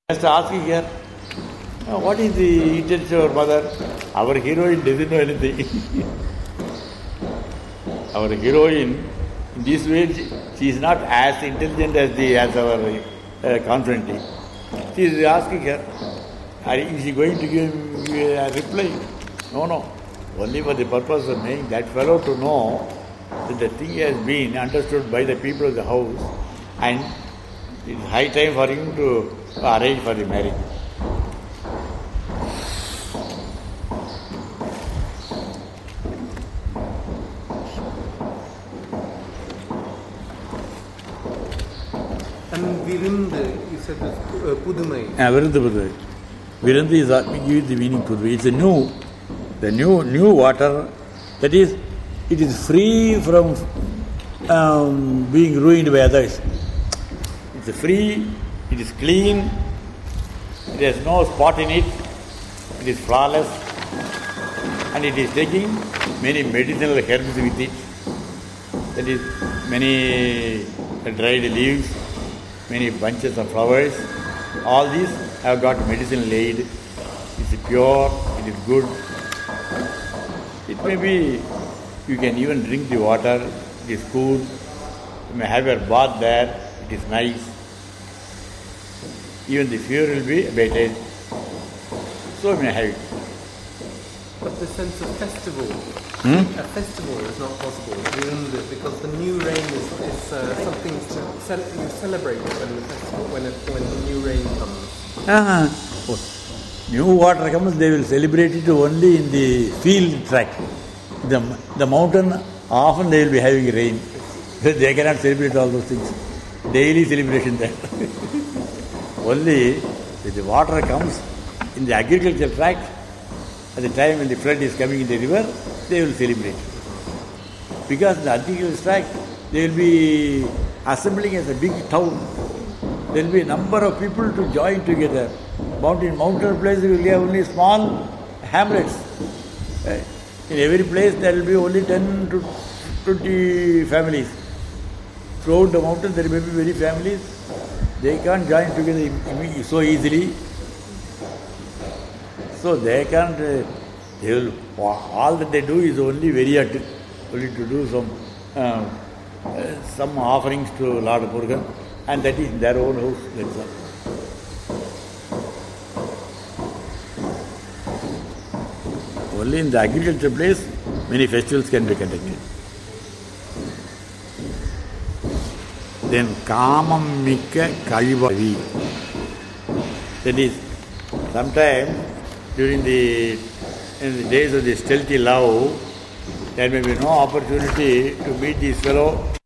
Just asking here, what is the intention of our mother? Our heroine doesn't know anything. Our heroine, in this way, she is not as intelligent as our confidante. She is asking her, is she going to give a reply? No. Only for the purpose of making that fellow to know that the thing has been understood by the people of the house and it is high time for him to arrange for the marriage. And Virundu, you said was Pudumai. Virundu. Virundu is give you the meaning Pudumai. It's the new water, that is, it is free from being ruined by others. It's free, it is clean, there is no spot in it, it is flawless, and it is taking many medicinal herbs with it. That is, many dried leaves, many bunches of flowers. All these have got medicinal aid. It's pure, it is good. It may be, you can even drink the water, it is cool. You may have your bath there, it is nice. Even the fever will be abated. So you may have it. But the sense of festival, a festival is not possible because the new rain is something you celebrate when the festival, when the new rain comes. New water comes, they will celebrate it only in the field track. The mountain, often they will be having rain. They cannot celebrate all those things. Daily celebration there. Only if the water comes in the agricultural tract, at the time when the flood is coming in the river, they will celebrate. Because in the agricultural tract, they will be assembling as a big town. There will be a number of people to join together. Mountain places will have only small hamlets. In every place there will be only 10 to 20 families. Throughout the mountain there may be many families. They can't join together so easily. So they can't, they will, all that they do is only only to do some offerings to Lord Murugan, and that is in their own house. That's all. Only in the agriculture place, many festivals can be conducted. Then Kamam Mikka Kalivavi. That is, sometimes during in the days of the stealthy love, there may be no opportunity to meet this fellow